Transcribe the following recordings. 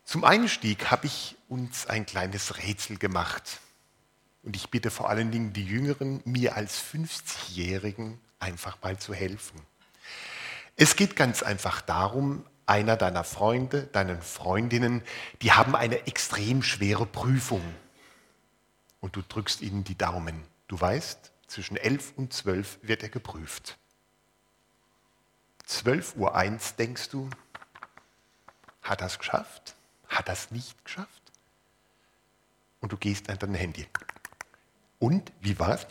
Zum Einstieg habe ich uns ein kleines Rätsel gemacht. Und ich bitte vor allen Dingen die Jüngeren, mir als 50-Jährigen einfach mal zu helfen. Es geht ganz einfach darum, einer deiner Freunde, deinen Freundinnen, die haben eine extrem schwere Prüfung. Und du drückst ihnen die Daumen. Du weißt, zwischen 11 und 12 wird er geprüft. 12:01 Uhr denkst du, hat er es geschafft? Hat er es nicht geschafft? Und du gehst an dein Handy. Und, wie war's?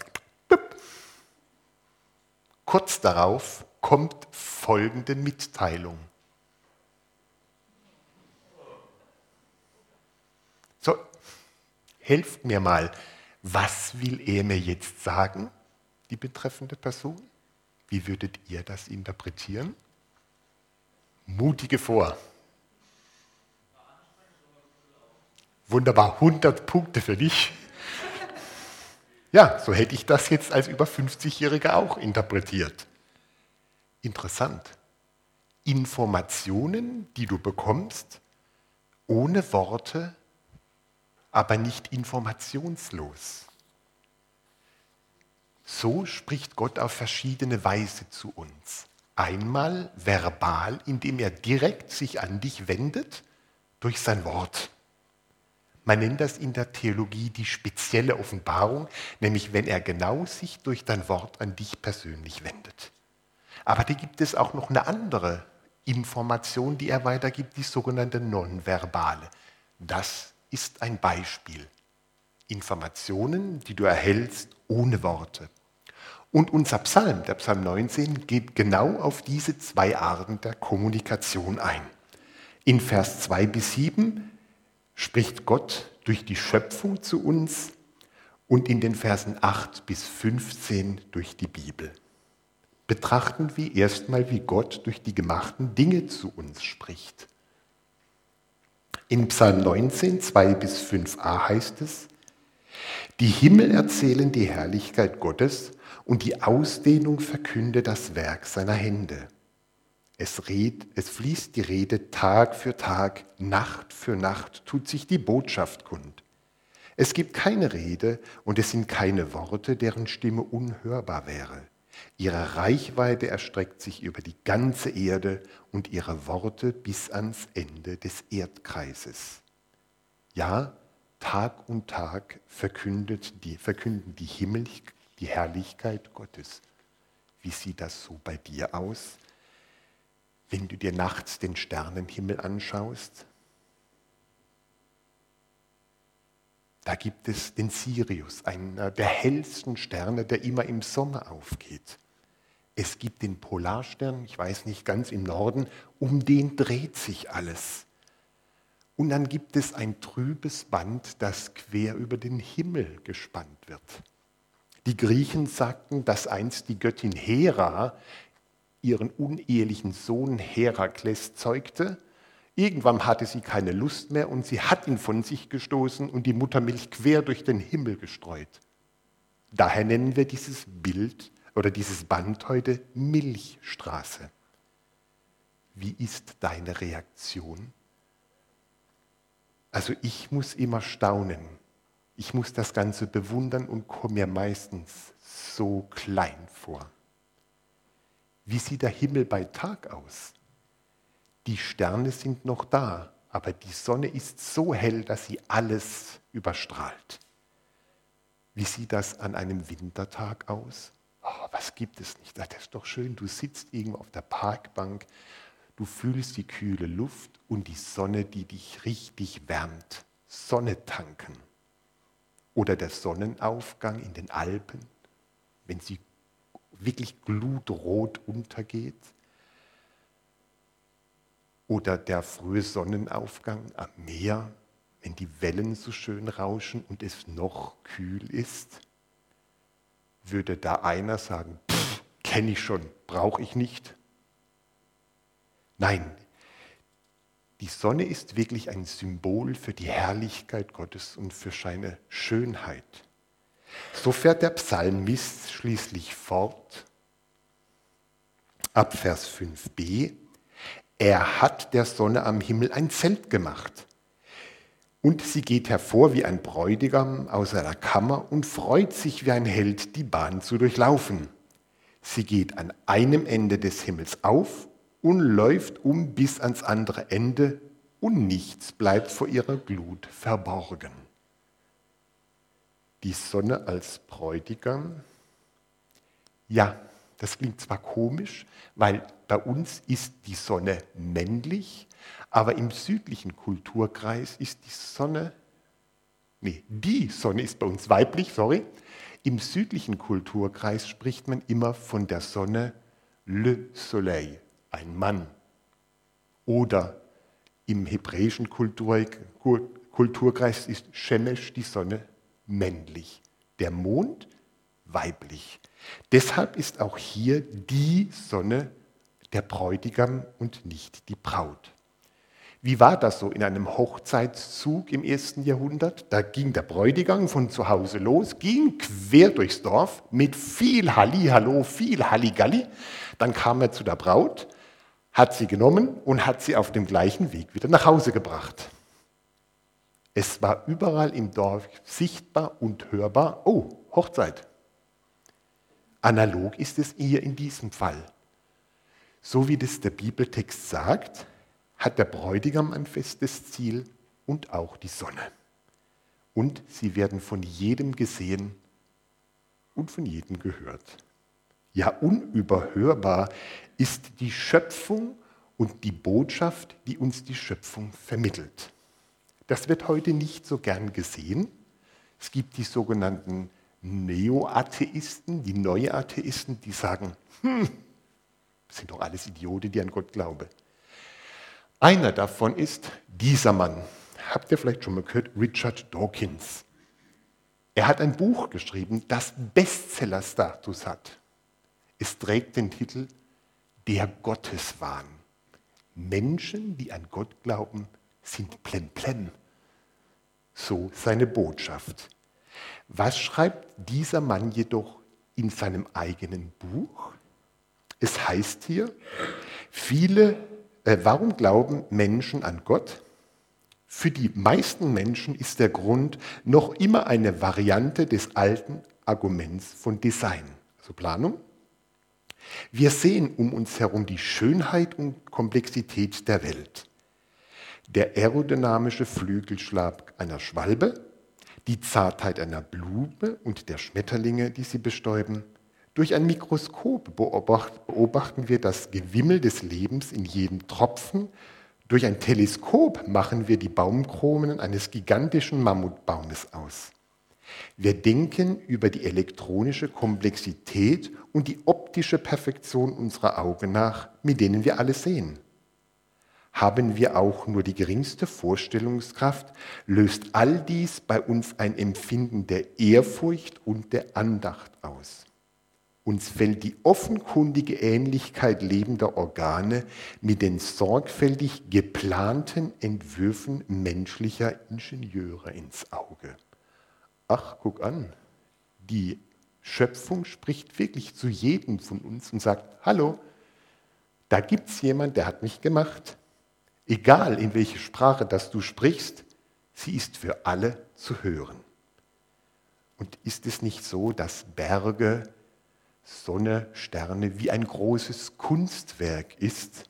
Kurz darauf kommt folgende Mitteilung. So, helft mir mal. Was will er mir jetzt sagen, die betreffende Person? Wie würdet ihr das interpretieren? Mutige vor. Wunderbar, 100 Punkte für dich. Ja, so hätte ich das jetzt als über 50-Jähriger auch interpretiert. Interessant. Informationen, die du bekommst, ohne Worte, aber nicht informationslos. So spricht Gott auf verschiedene Weise zu uns. Einmal verbal, indem er direkt sich an dich wendet durch sein Wort. Man nennt das in der Theologie die spezielle Offenbarung, nämlich wenn er genau sich durch dein Wort an dich persönlich wendet. Aber da gibt es auch noch eine andere Information, die er weitergibt, die sogenannte nonverbale. Das ist ein Beispiel. Informationen, die du erhältst ohne Worte. Und unser Psalm, der Psalm 19, geht genau auf diese zwei Arten der Kommunikation ein. In Vers 2-7 spricht Gott durch die Schöpfung zu uns und in den Versen 8-15 durch die Bibel. Betrachten wir erstmal, wie Gott durch die gemachten Dinge zu uns spricht. In Psalm 19, 2-5a heißt es: Die Himmel erzählen die Herrlichkeit Gottes und die Ausdehnung verkündet das Werk seiner Hände. Es fließt die Rede Tag für Tag, Nacht für Nacht tut sich die Botschaft kund. Es gibt keine Rede und es sind keine Worte, deren Stimme unhörbar wäre. Ihre Reichweite erstreckt sich über die ganze Erde und ihre Worte bis ans Ende des Erdkreises. Ja, Tag und Tag verkünden die Himmel die Herrlichkeit Gottes. Wie sieht das so bei dir aus? Wenn du dir nachts den Sternenhimmel anschaust, da gibt es den Sirius, einer der hellsten Sterne, der immer im Sommer aufgeht. Es gibt den Polarstern, ich weiß nicht, ganz im Norden, um den dreht sich alles. Und dann gibt es ein trübes Band, das quer über den Himmel gespannt wird. Die Griechen sagten, dass einst die Göttin Hera ihren unehelichen Sohn Herakles zeugte. Irgendwann hatte sie keine Lust mehr und sie hat ihn von sich gestoßen und die Muttermilch quer durch den Himmel gestreut. Daher nennen wir dieses Bild oder dieses Band heute Milchstraße. Wie ist deine Reaktion? Also ich muss immer staunen. Ich muss das Ganze bewundern und komme mir meistens so klein vor. Wie sieht der Himmel bei Tag aus? Die Sterne sind noch da, aber die Sonne ist so hell, dass sie alles überstrahlt. Wie sieht das an einem Wintertag aus? Oh, was gibt es nicht? Das ist doch schön. Du sitzt irgendwo auf der Parkbank, du fühlst die kühle Luft und die Sonne, die dich richtig wärmt. Sonne tanken. Oder der Sonnenaufgang in den Alpen, wenn sie wirklich glutrot untergeht. Oder der frühe Sonnenaufgang am Meer, wenn die Wellen so schön rauschen und es noch kühl ist. Würde da einer sagen, kenne ich schon, brauche ich nicht? Nein, die Sonne ist wirklich ein Symbol für die Herrlichkeit Gottes und für seine Schönheit. So fährt der Psalmist schließlich fort, ab Vers 5b, er hat der Sonne am Himmel ein Zelt gemacht. Und sie geht hervor wie ein Bräutigam aus einer Kammer und freut sich wie ein Held, die Bahn zu durchlaufen. Sie geht an einem Ende des Himmels auf und läuft um bis ans andere Ende und nichts bleibt vor ihrer Glut verborgen. Die Sonne als Bräutigam? Ja, das klingt zwar komisch, weil bei uns ist die Sonne männlich, aber im südlichen Kulturkreis ist die Sonne ist bei uns weiblich, sorry. Im südlichen Kulturkreis spricht man immer von der Sonne Le Soleil, ein Mann. Oder im hebräischen Kulturkreis ist Shemesh, die Sonne, männlich. Der Mond weiblich. Deshalb ist auch hier die Sonne der Bräutigam und nicht die Braut. Wie war das so in einem Hochzeitszug im 1. Jahrhundert? Da ging der Bräutigam von zu Hause los, ging quer durchs Dorf mit viel Hallihallo, viel Halligalli. Dann kam er zu der Braut, hat sie genommen und hat sie auf dem gleichen Weg wieder nach Hause gebracht. Es war überall im Dorf sichtbar und hörbar, oh, Hochzeit. Analog ist es hier in diesem Fall. So wie das der Bibeltext sagt, hat der Bräutigam ein festes Ziel und auch die Sonne. Und sie werden von jedem gesehen und von jedem gehört. Ja, unüberhörbar ist die Schöpfung und die Botschaft, die uns die Schöpfung vermittelt. Das wird heute nicht so gern gesehen. Es gibt die sogenannten Neo-Atheisten, die neue Atheisten, die sagen, das sind doch alles Idioten, die an Gott glauben. Einer davon ist dieser Mann. Habt ihr vielleicht schon mal gehört? Richard Dawkins. Er hat ein Buch geschrieben, das Bestseller-Status hat. Es trägt den Titel Der Gotteswahn. Menschen, die an Gott glauben, sind plemplem. So seine Botschaft. Was schreibt dieser Mann jedoch in seinem eigenen Buch? Es heißt hier, warum glauben Menschen an Gott? Für die meisten Menschen ist der Grund noch immer eine Variante des alten Arguments von Design, also Planung. Wir sehen um uns herum die Schönheit und Komplexität der Welt. Der aerodynamische Flügelschlag einer Schwalbe, die Zartheit einer Blume und der Schmetterlinge, die sie bestäuben. Durch ein Mikroskop beobachten wir das Gewimmel des Lebens in jedem Tropfen. Durch ein Teleskop machen wir die Baumkronen eines gigantischen Mammutbaumes aus. Wir denken über die elektronische Komplexität und die optische Perfektion unserer Augen nach, mit denen wir alles sehen. Haben wir auch nur die geringste Vorstellungskraft, löst all dies bei uns ein Empfinden der Ehrfurcht und der Andacht aus. Uns fällt die offenkundige Ähnlichkeit lebender Organe mit den sorgfältig geplanten Entwürfen menschlicher Ingenieure ins Auge. Ach, guck an, die Schöpfung spricht wirklich zu jedem von uns und sagt, hallo, da gibt es jemanden, der hat mich gemacht. Egal, in welche Sprache das du sprichst, sie ist für alle zu hören. Und ist es nicht so, dass Berge, Sonne, Sterne wie ein großes Kunstwerk ist?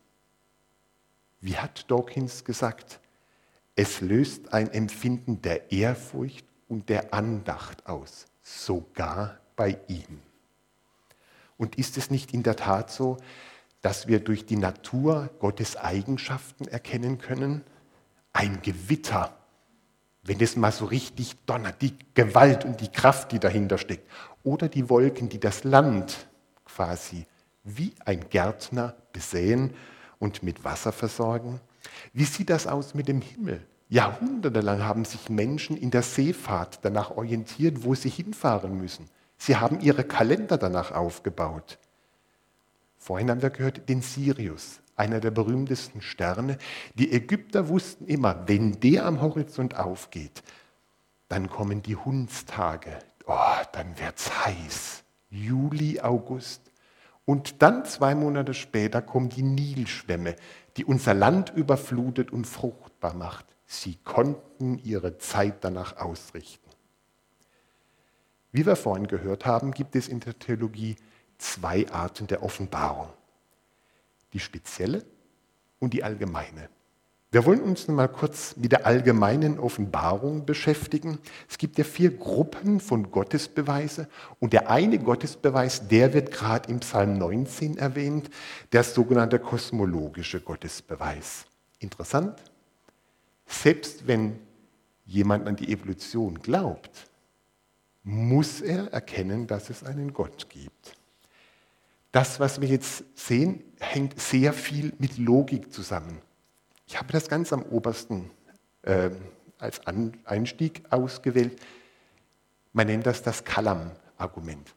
Wie hat Dawkins gesagt? Es löst ein Empfinden der Ehrfurcht und der Andacht aus, sogar bei ihm. Und ist es nicht in der Tat so, dass wir durch die Natur Gottes Eigenschaften erkennen können? Ein Gewitter, wenn es mal so richtig donnert, die Gewalt und die Kraft, die dahinter steckt. Oder die Wolken, die das Land quasi wie ein Gärtner besäen und mit Wasser versorgen. Wie sieht das aus mit dem Himmel? Jahrhundertelang haben sich Menschen in der Seefahrt danach orientiert, wo sie hinfahren müssen. Sie haben ihre Kalender danach aufgebaut. Vorhin haben wir gehört, den Sirius, einer der berühmtesten Sterne. Die Ägypter wussten immer, wenn der am Horizont aufgeht, dann kommen die Hundstage. Dann wird's heiß. Juli, August. Und dann 2 Monate später kommen die Nilschwämme, die unser Land überflutet und fruchtbar macht. Sie konnten ihre Zeit danach ausrichten. Wie wir vorhin gehört haben, gibt es in der Theologie zwei Arten der Offenbarung. Die spezielle und die allgemeine. Wir wollen uns nun mal kurz mit der allgemeinen Offenbarung beschäftigen. Es gibt ja 4 Gruppen von Gottesbeweise und der eine Gottesbeweis, der wird gerade im Psalm 19 erwähnt, der sogenannte kosmologische Gottesbeweis. Interessant, selbst wenn jemand an die Evolution glaubt, muss er erkennen, dass es einen Gott gibt. Das, was wir jetzt sehen, hängt sehr viel mit Logik zusammen. Ich habe das ganz am obersten als Einstieg ausgewählt. Man nennt das Kalam-Argument.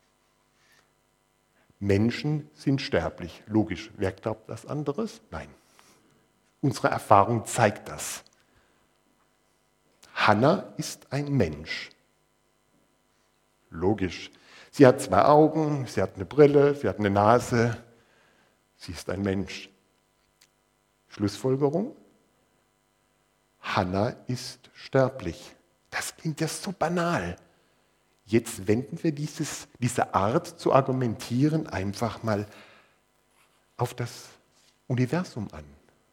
Menschen sind sterblich. Logisch. Wer glaubt was anderes? Nein. Unsere Erfahrung zeigt das. Hannah ist ein Mensch. Logisch. Sie hat 2 Augen, sie hat eine Brille, sie hat eine Nase. Sie ist ein Mensch. Schlussfolgerung? Hannah ist sterblich. Das klingt ja so banal. Jetzt wenden wir diese Art zu argumentieren einfach mal auf das Universum an.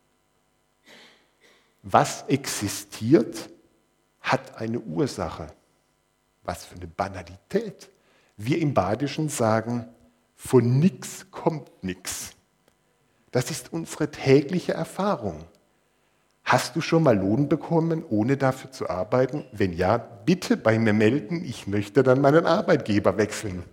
Was existiert, hat eine Ursache. Was für eine Banalität. Wir im Badischen sagen, von nix kommt nix. Das ist unsere tägliche Erfahrung. Hast du schon mal Lohn bekommen, ohne dafür zu arbeiten? Wenn ja, bitte bei mir melden, ich möchte dann meinen Arbeitgeber wechseln.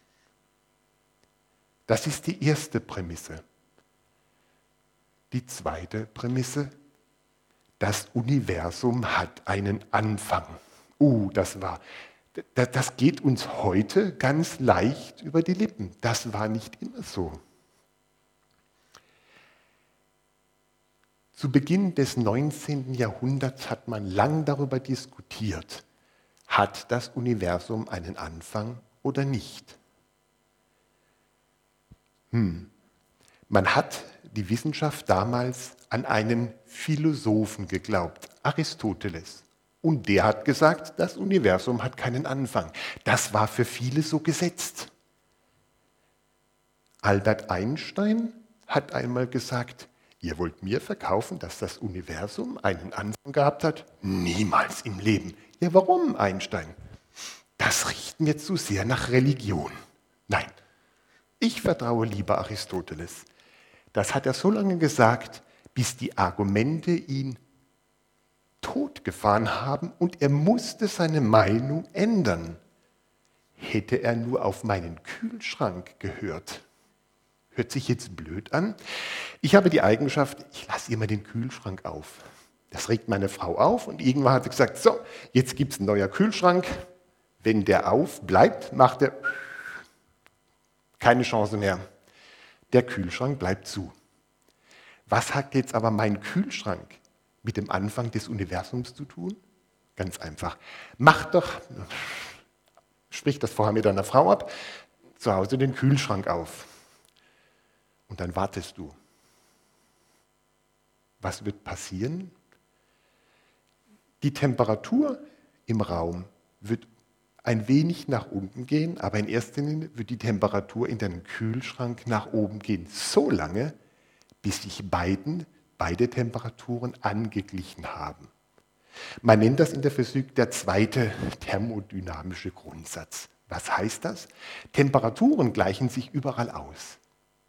Das ist die erste Prämisse. Die zweite Prämisse, das Universum hat einen Anfang. Das geht uns heute ganz leicht über die Lippen. Das war nicht immer so. Zu Beginn des 19. Jahrhunderts hat man lang darüber diskutiert, hat das Universum einen Anfang oder nicht? Man hat die Wissenschaft damals an einen Philosophen geglaubt, Aristoteles. Und der hat gesagt, das Universum hat keinen Anfang. Das war für viele so gesetzt. Albert Einstein hat einmal gesagt, ihr wollt mir verkaufen, dass das Universum einen Anfang gehabt hat? Niemals im Leben. Ja, warum, Einstein? Das riecht mir zu sehr nach Religion. Nein, ich vertraue lieber Aristoteles. Das hat er so lange gesagt, bis die Argumente ihn totgefahren haben und er musste seine Meinung ändern. Hätte er nur auf meinen Kühlschrank gehört. Hört sich jetzt blöd an. Ich habe die Eigenschaft, ich lasse immer den Kühlschrank auf. Das regt meine Frau auf und irgendwann hat sie gesagt, so, jetzt gibt es ein neuer Kühlschrank. Wenn der aufbleibt, macht er keine Chance mehr. Der Kühlschrank bleibt zu. Was hat jetzt aber mein Kühlschrank mit dem Anfang des Universums zu tun? Ganz einfach. Sprich das vorher mit deiner Frau ab, zu Hause den Kühlschrank auf. Und dann wartest du. Was wird passieren? Die Temperatur im Raum wird ein wenig nach unten gehen, aber in erster Linie wird die Temperatur in deinem Kühlschrank nach oben gehen. So lange, bis sich beide Temperaturen angeglichen haben. Man nennt das in der Physik der zweite thermodynamische Grundsatz. Was heißt das? Temperaturen gleichen sich überall aus.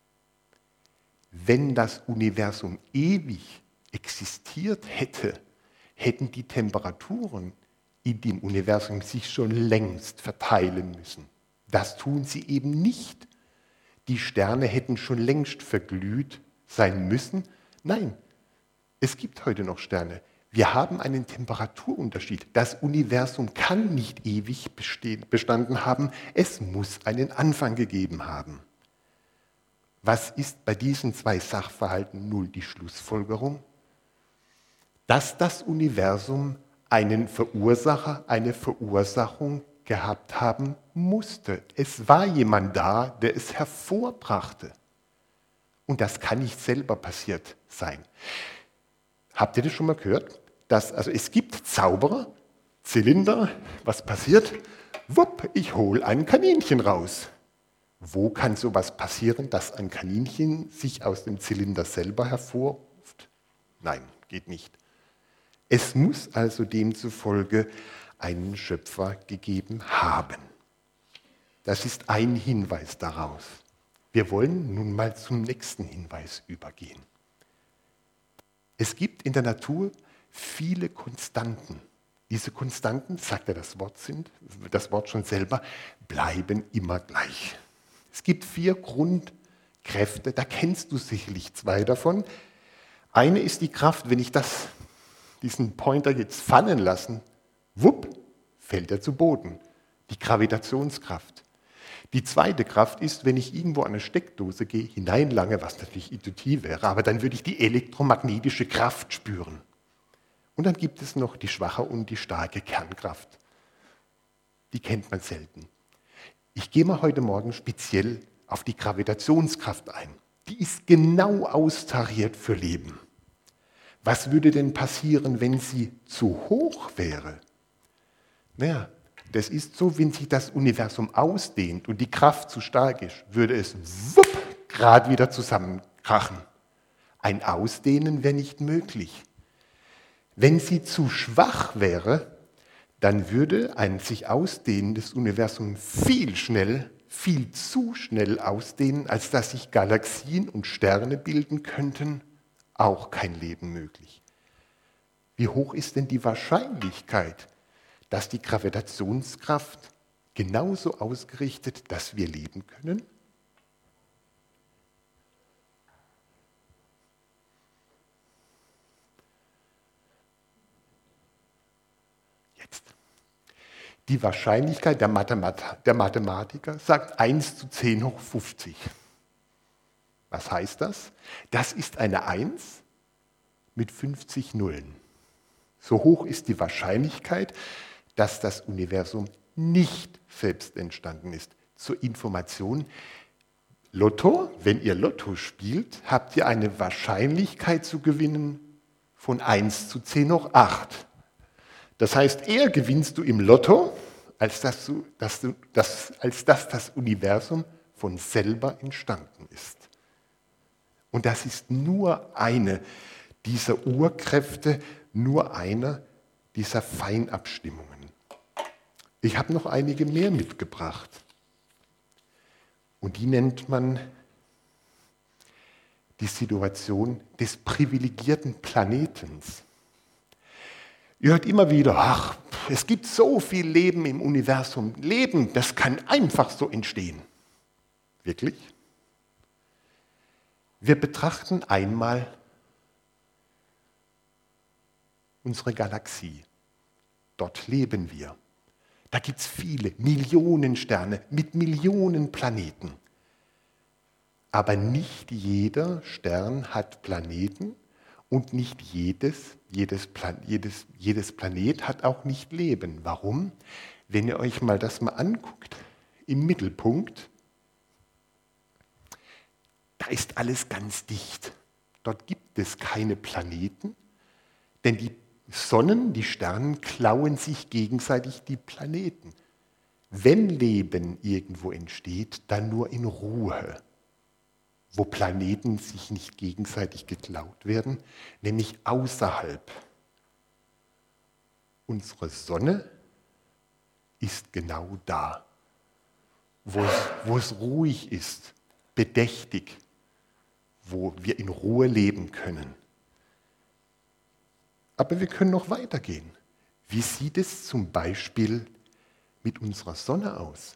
Wenn das Universum ewig existiert hätte, hätten die Temperaturen in dem Universum sich schon längst verteilen müssen. Das tun sie eben nicht. Die Sterne hätten schon längst verglüht sein müssen. Nein, es gibt heute noch Sterne. Wir haben einen Temperaturunterschied. Das Universum kann nicht ewig bestanden haben. Es muss einen Anfang gegeben haben. Was ist bei diesen 2 Sachverhalten nun die Schlussfolgerung? Dass das Universum einen Verursacher, eine Verursachung gehabt haben musste. Es war jemand da, der es hervorbrachte. Und das kann nicht selber passiert sein. Habt ihr das schon mal gehört? also es gibt Zauberer, Zylinder, was passiert? Wupp, ich hole ein Kaninchen raus. Wo kann sowas passieren, dass ein Kaninchen sich aus dem Zylinder selber hervorruft? Nein, geht nicht. Es muss also demzufolge einen Schöpfer gegeben haben. Das ist ein Hinweis daraus. Wir wollen nun mal zum nächsten Hinweis übergehen. Es gibt in der Natur viele Konstanten. Diese Konstanten, sagt ja das Wort schon selber, bleiben immer gleich. Es gibt 4 Grundkräfte, da kennst du sicherlich 2 davon. Eine ist die Kraft, wenn ich diesen Pointer jetzt fallen lasse, wupp, fällt er zu Boden. Die Gravitationskraft. Die zweite Kraft ist, wenn ich irgendwo an eine Steckdose gehe, hineinlange, was natürlich Idiotie wäre, aber dann würde ich die elektromagnetische Kraft spüren. Und dann gibt es noch die schwache und die starke Kernkraft. Die kennt man selten. Ich gehe mal heute Morgen speziell auf die Gravitationskraft ein. Die ist genau austariert für Leben. Was würde denn passieren, wenn sie zu hoch wäre? Naja, das ist so, wenn sich das Universum ausdehnt und die Kraft zu stark ist, würde es wupp, gerade wieder zusammenkrachen. Ein Ausdehnen wäre nicht möglich. Wenn sie zu schwach wäre, dann würde ein sich ausdehnendes Universum viel zu schnell ausdehnen, als dass sich Galaxien und Sterne bilden könnten, auch kein Leben möglich. Wie hoch ist denn die Wahrscheinlichkeit, dass die Gravitationskraft genauso ausgerichtet, dass wir leben können? Jetzt. Die Wahrscheinlichkeit der Mathematiker sagt 1 zu 10 hoch 50. Was heißt das? Das ist eine 1 mit 50 Nullen. So hoch ist die Wahrscheinlichkeit, dass das Universum nicht selbst entstanden ist. Zur Information, Lotto, wenn ihr Lotto spielt, habt ihr eine Wahrscheinlichkeit zu gewinnen von 1 zu 10 hoch 8. Das heißt, eher gewinnst du im Lotto, als dass das Universum von selber entstanden ist. Und das ist nur eine dieser Urkräfte, nur eine dieser Feinabstimmungen. Ich habe noch einige mehr mitgebracht. Und die nennt man die Situation des privilegierten Planetens. Ihr hört immer wieder, ach, es gibt so viel Leben im Universum. Leben, das kann einfach so entstehen. Wirklich? Wir betrachten einmal unsere Galaxie. Dort leben wir. Da gibt es viele, Millionen Sterne mit Millionen Planeten. Aber nicht jeder Stern hat Planeten und nicht jedes Planet hat auch nicht Leben. Warum? Wenn ihr euch das mal anguckt, im Mittelpunkt, da ist alles ganz dicht. Dort gibt es keine Planeten, denn die Sonnen, die Sterne klauen sich gegenseitig die Planeten. Wenn Leben irgendwo entsteht, dann nur in Ruhe, wo Planeten sich nicht gegenseitig geklaut werden, nämlich außerhalb. Unsere Sonne ist genau da, wo es ruhig ist, bedächtig, wo wir in Ruhe leben können. Aber wir können noch weitergehen. Wie sieht es zum Beispiel mit unserer Sonne aus?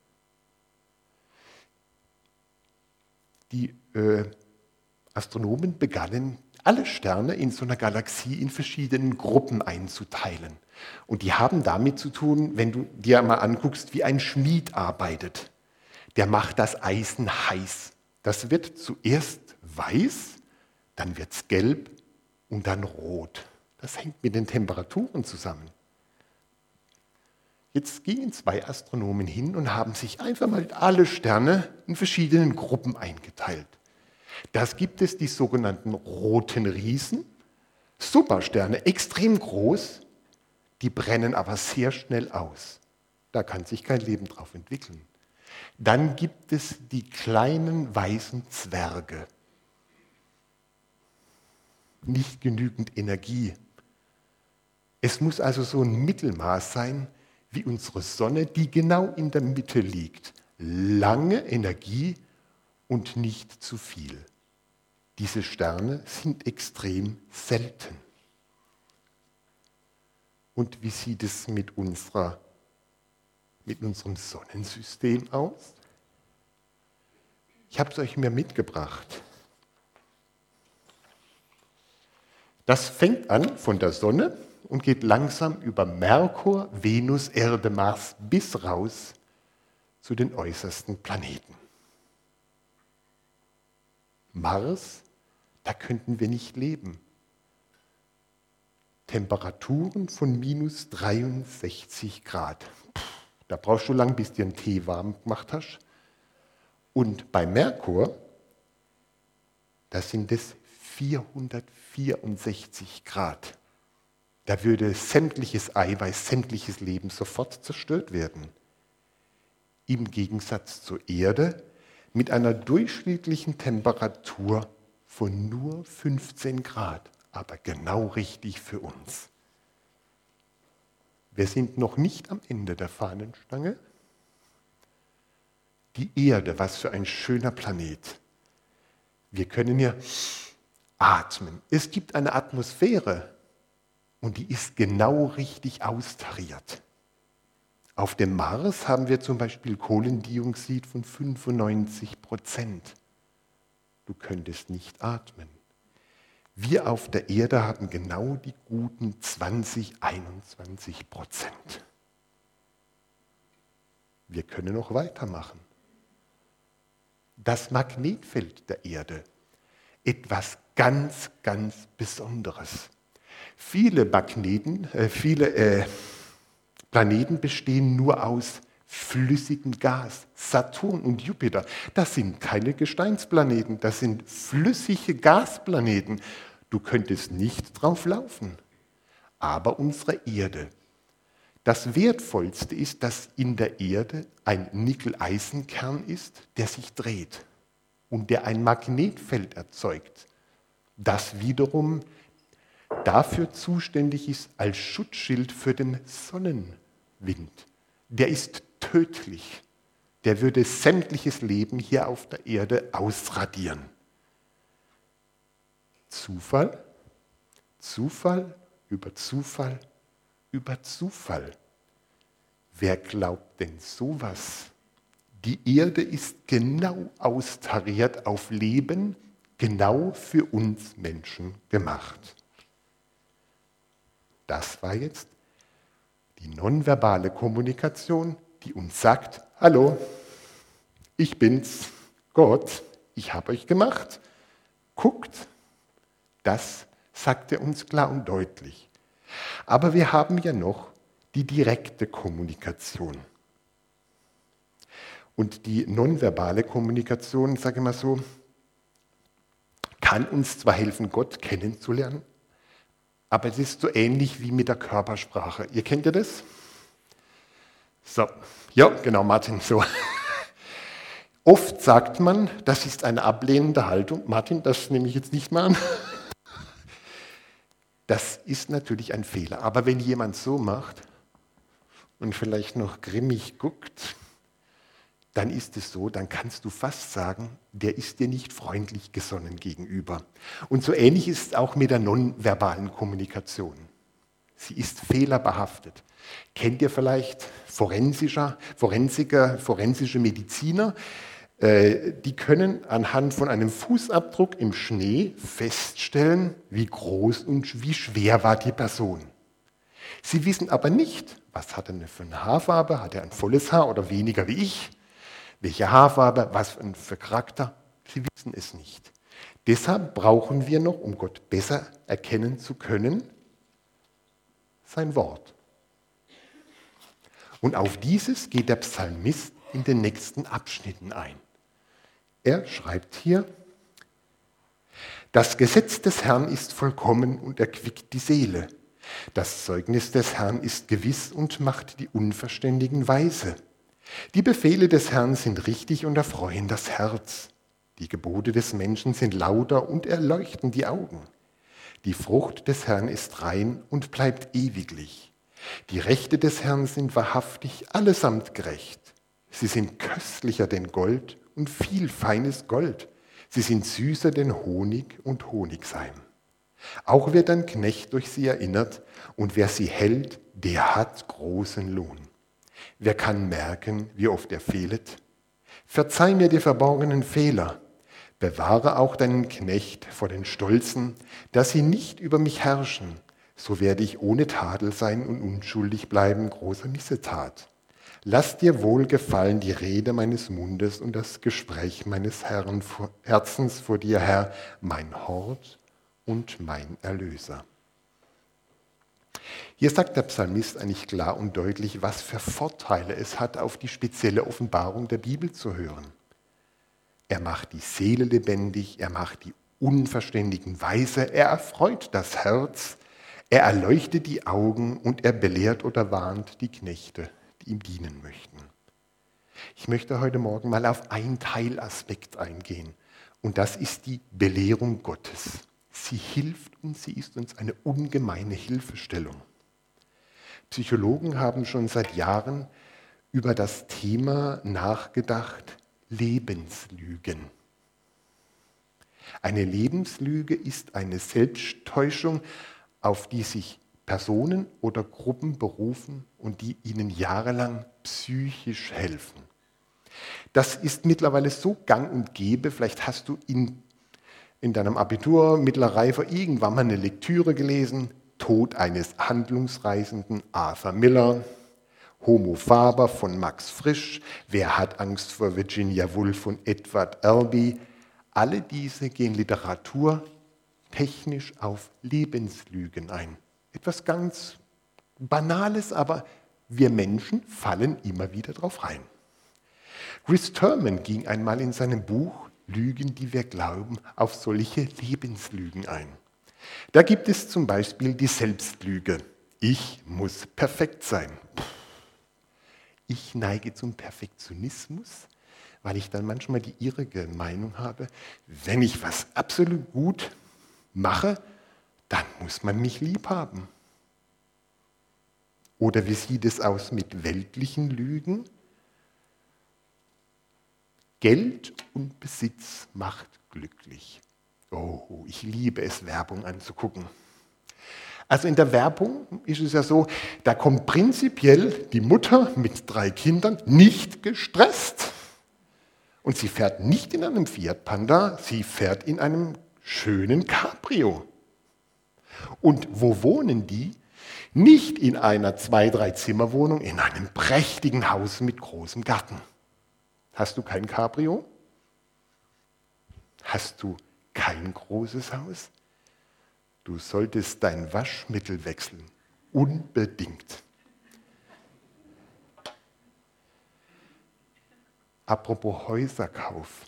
Die Astronomen begannen, alle Sterne in so einer Galaxie in verschiedenen Gruppen einzuteilen. Und die haben damit zu tun, wenn du dir mal anguckst, wie ein Schmied arbeitet. Der macht das Eisen heiß. Das wird zuerst weiß, dann wird es gelb und dann rot. Das hängt mit den Temperaturen zusammen. Jetzt gingen 2 Astronomen hin und haben sich einfach mal alle Sterne in verschiedenen Gruppen eingeteilt. Das gibt es die sogenannten roten Riesen, Supersterne, extrem groß, die brennen aber sehr schnell aus. Da kann sich kein Leben drauf entwickeln. Dann gibt es die kleinen weißen Zwerge. Nicht genügend Energie. Es muss also so ein Mittelmaß sein, wie unsere Sonne, die genau in der Mitte liegt. Lange Energie und nicht zu viel. Diese Sterne sind extrem selten. Und wie sieht es mit unserem Sonnensystem aus? Ich habe es euch mir mitgebracht. Das fängt an von der Sonne und geht langsam über Merkur, Venus, Erde, Mars bis raus zu den äußersten Planeten. Mars, da könnten wir nicht leben. Temperaturen von minus 63 Grad. Da brauchst du lang, bis du einen Tee warm gemacht hast. Und bei Merkur, da sind es 464 Grad. Da würde sämtliches Eiweiß, sämtliches Leben sofort zerstört werden. Im Gegensatz zur Erde mit einer durchschnittlichen Temperatur von nur 15 Grad, aber genau richtig für uns. Wir sind noch nicht am Ende der Fahnenstange. Die Erde, was für ein schöner Planet. Wir können hier atmen. Es gibt eine Atmosphäre und die ist genau richtig austariert. Auf dem Mars haben wir zum Beispiel Kohlendioxid von 95%. Du könntest nicht atmen. Wir auf der Erde haben genau die guten 20-21%. Wir können noch weitermachen. Das Magnetfeld der Erde, etwas ganz, ganz Besonderes. Viele Planeten bestehen nur aus flüssigem Gas. Saturn und Jupiter, das sind keine Gesteinsplaneten, das sind flüssige Gasplaneten. Du könntest nicht drauf laufen. Aber unsere Erde, das Wertvollste ist, dass in der Erde ein Nickel-Eisenkern ist, der sich dreht und der ein Magnetfeld erzeugt, das wiederum dafür zuständig ist als Schutzschild für den Sonnenwind. Der ist tödlich. Der würde sämtliches Leben hier auf der Erde ausradieren. Zufall, Zufall über Zufall über Zufall. Wer glaubt denn sowas? Die Erde ist genau austariert auf Leben, genau für uns Menschen gemacht. Das war jetzt die nonverbale Kommunikation, die uns sagt, hallo, ich bin's, Gott, ich habe euch gemacht. Guckt, das sagt er uns klar und deutlich. Aber wir haben ja noch die direkte Kommunikation. Und die nonverbale Kommunikation, sage ich mal so, kann uns zwar helfen, Gott kennenzulernen, aber es ist so ähnlich wie mit der Körpersprache. Ihr kennt ja das? So, ja, genau, Martin, so. Oft sagt man, das ist eine ablehnende Haltung. Martin, das nehme ich jetzt nicht mal an. Das ist natürlich ein Fehler. Aber wenn jemand so macht und vielleicht noch grimmig guckt, dann ist es so, dann kannst du fast sagen, der ist dir nicht freundlich gesonnen gegenüber. Und so ähnlich ist es auch mit der nonverbalen Kommunikation. Sie ist fehlerbehaftet. Kennt ihr vielleicht forensische Mediziner? Die können anhand von einem Fußabdruck im Schnee feststellen, wie groß und wie schwer war die Person. Sie wissen aber nicht, was hat er für eine Haarfarbe, hat er ein volles Haar oder weniger wie ich, welche Haarfarbe, was für Charakter, sie wissen es nicht. Deshalb brauchen wir noch, um Gott besser erkennen zu können, sein Wort. Und auf dieses geht der Psalmist in den nächsten Abschnitten ein. Er schreibt hier, Das Gesetz des Herrn ist vollkommen und erquickt die Seele. Das Zeugnis des Herrn ist gewiss und macht die Unverständigen weise. Die Befehle des Herrn sind richtig und erfreuen das Herz. Die Gebote des Menschen sind lauter und erleuchten die Augen. Die Frucht des Herrn ist rein und bleibt ewiglich. Die Rechte des Herrn sind wahrhaftig allesamt gerecht. Sie sind köstlicher denn Gold und viel feines Gold. Sie sind süßer denn Honig und Honigseim. Auch wird ein Knecht durch sie erinnert, und wer sie hält, der hat großen Lohn. Wer kann merken, wie oft er fehlet? Verzeih mir die verborgenen Fehler. Bewahre auch deinen Knecht vor den Stolzen, dass sie nicht über mich herrschen. So werde ich ohne Tadel sein und unschuldig bleiben großer Missetat. Lass dir wohlgefallen die Rede meines Mundes und das Gespräch meines Herzens vor dir, Herr, mein Hort und mein Erlöser. Hier sagt der Psalmist eigentlich klar und deutlich, was für Vorteile es hat, auf die spezielle Offenbarung der Bibel zu hören. Er macht die Seele lebendig, er macht die Unverständigen weise, er erfreut das Herz, er erleuchtet die Augen und er belehrt oder warnt die Knechte, die ihm dienen möchten. Ich möchte heute Morgen mal auf einen Teilaspekt eingehen, und das ist die Belehrung Gottes. Sie hilft uns, sie ist uns eine ungemeine Hilfestellung. Psychologen haben schon seit Jahren über das Thema nachgedacht, Lebenslügen. Eine Lebenslüge ist eine Selbsttäuschung, auf die sich Personen oder Gruppen berufen und die ihnen jahrelang psychisch helfen. Das ist mittlerweile so gang und gäbe, vielleicht hast du in deinem Abitur, mittlerer Reife, irgendwann mal eine Lektüre gelesen, Tod eines Handlungsreisenden, Arthur Miller, Homo Faber von Max Frisch, Wer hat Angst vor Virginia Woolf von Edward Albee. Alle diese gehen literaturtechnisch auf Lebenslügen ein. Etwas ganz Banales, aber wir Menschen fallen immer wieder drauf rein. Chris Thurman ging einmal in seinem Buch Lügen, die wir glauben, auf solche Lebenslügen ein. Da gibt es zum Beispiel die Selbstlüge. Ich muss perfekt sein. Ich neige zum Perfektionismus, weil ich dann manchmal die irrige Meinung habe, wenn ich was absolut gut mache, dann muss man mich lieb haben. Oder wie sieht es aus mit weltlichen Lügen? Geld und Besitz macht glücklich. Oh, ich liebe es, Werbung anzugucken. Also in der Werbung ist es ja so, da kommt prinzipiell die Mutter mit 3 Kindern nicht gestresst. Und sie fährt nicht in einem Fiat Panda, sie fährt in einem schönen Cabrio. Und wo wohnen die? Nicht in einer 2-3-Zimmer-Wohnung, in einem prächtigen Haus mit großem Garten. Hast du kein Cabrio? Hast du kein großes Haus? Du solltest dein Waschmittel wechseln. Unbedingt. Apropos Häuserkauf.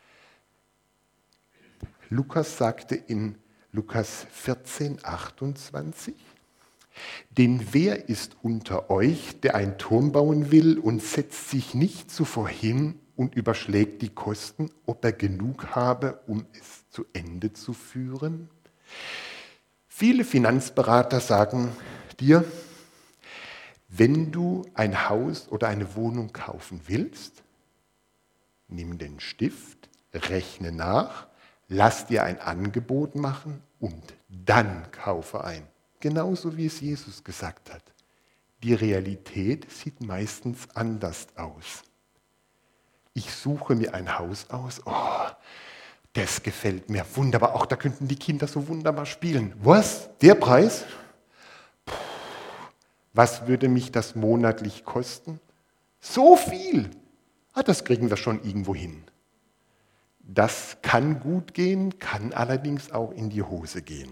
Lukas sagte in Lukas 14,28, denn wer ist unter euch, der einen Turm bauen will und setzt sich nicht zuvor hin und überschlägt die Kosten, ob er genug habe, um es zu Ende zu führen? Viele Finanzberater sagen dir, wenn du ein Haus oder eine Wohnung kaufen willst, nimm den Stift, rechne nach, lass dir ein Angebot machen und dann kaufe ein. Genauso wie es Jesus gesagt hat. Die Realität sieht meistens anders aus. Ich suche mir ein Haus aus, oh, das gefällt mir wunderbar. Auch da könnten die Kinder so wunderbar spielen. Was? Der Preis? Puh, was würde mich das monatlich kosten? So viel! Das kriegen wir schon irgendwo hin. Das kann gut gehen, kann allerdings auch in die Hose gehen.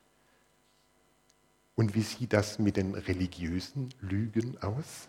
Und wie sieht das mit den religiösen Lügen aus?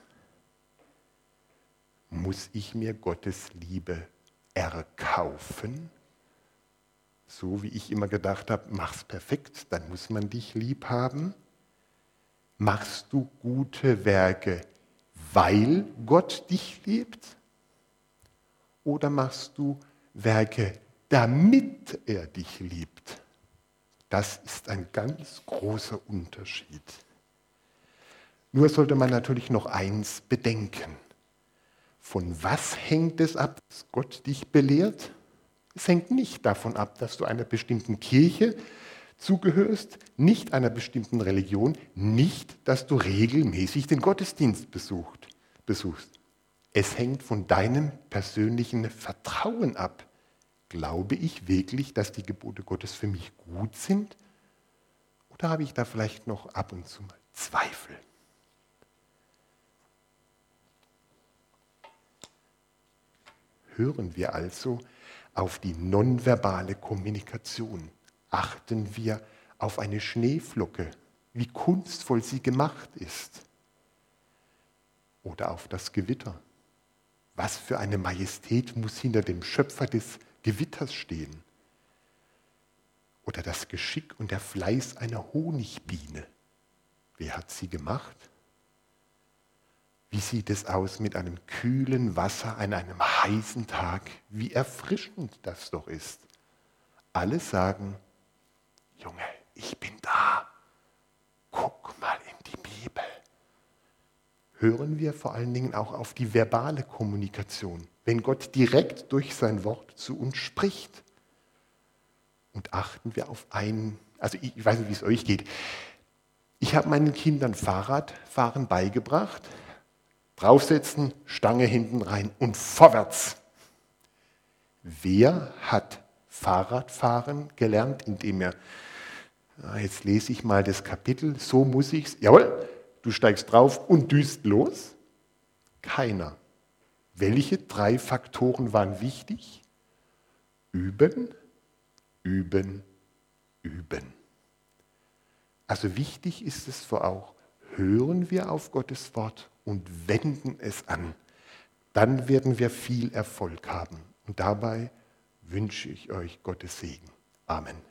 Muss ich mir Gottes Liebe erkaufen? so wie ich immer gedacht habe, mach's perfekt, dann muss man dich lieb haben? Machst du gute Werke, weil Gott dich liebt? Oder machst du Werke, damit er dich liebt? Das ist ein ganz großer Unterschied. Nur sollte man natürlich noch eins bedenken. Von was hängt es ab, dass Gott dich belehrt? Es hängt nicht davon ab, dass du einer bestimmten Kirche zugehörst, nicht einer bestimmten Religion, nicht, dass du regelmäßig den Gottesdienst besuchst. Es hängt von deinem persönlichen Vertrauen ab. Glaube ich wirklich, dass die Gebote Gottes für mich gut sind? Oder habe ich da vielleicht noch ab und zu mal Zweifel? Hören wir also auf die nonverbale Kommunikation. Achten wir auf eine Schneeflocke, wie kunstvoll sie gemacht ist. Oder auf das Gewitter. Was für eine Majestät muss hinter dem Schöpfer des Gewitters stehen? Oder das Geschick und der Fleiß einer Honigbiene. Wer hat sie gemacht? Wie sieht es aus mit einem kühlen Wasser an einem heißen Tag? Wie erfrischend das doch ist. Alle sagen, Junge, ich bin da. Guck mal in die Bibel. Hören wir vor allen Dingen auch auf die verbale Kommunikation, wenn Gott direkt durch sein Wort zu uns spricht. Und achten wir auf einen, also ich weiß nicht, wie es euch geht. Ich habe meinen Kindern Fahrradfahren beigebracht. Draufsetzen, Stange hinten rein und vorwärts. Wer hat Fahrradfahren gelernt, indem er, jetzt lese ich mal das Kapitel, so muss ich's, jawohl, du steigst drauf und düst los? Keiner. Welche 3 Faktoren waren wichtig? Üben, üben, üben. Also wichtig ist es vor auch, hören wir auf Gottes Wort und wenden es an. Dann werden wir viel Erfolg haben. Und dabei wünsche ich euch Gottes Segen. Amen.